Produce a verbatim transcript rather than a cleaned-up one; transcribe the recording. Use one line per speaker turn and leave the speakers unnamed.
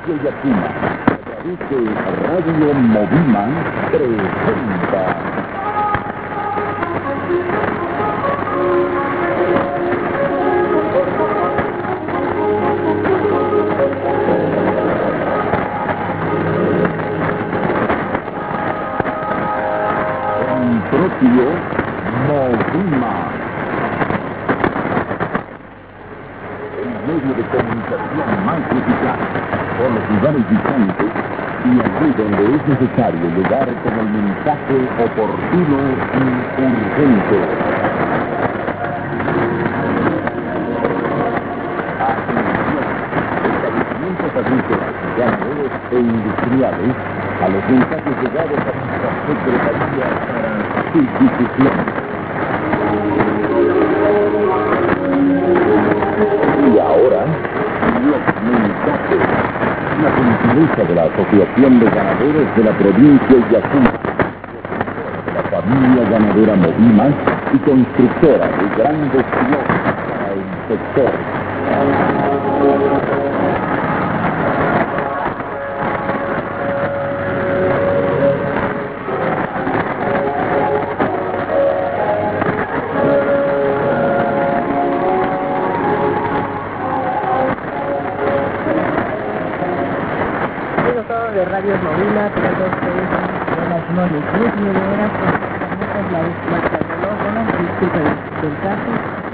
provincia de Yacuma, a través de Radio Movima, presenta el propio Movima, medio de comunicación más eficaz por los lugares distantes y allí donde es necesario llegar con el mensaje oportuno y urgente. Atención, establecimientos agrícolas, ganaderos e industriales a los mensajes llegados a nuestra Secretaría para su difusión. Y ahora, los mensajes. La gentileza de la Asociación de Ganaderos de la provincia de Yacuma, de la familia ganadera Movima y constructora de grandes pilotos para el sector.
De Radio Movima, pero todos ustedes buenas noches, diez y nueve horas, con las notas, la, la, la, la, la, disculpa del caso.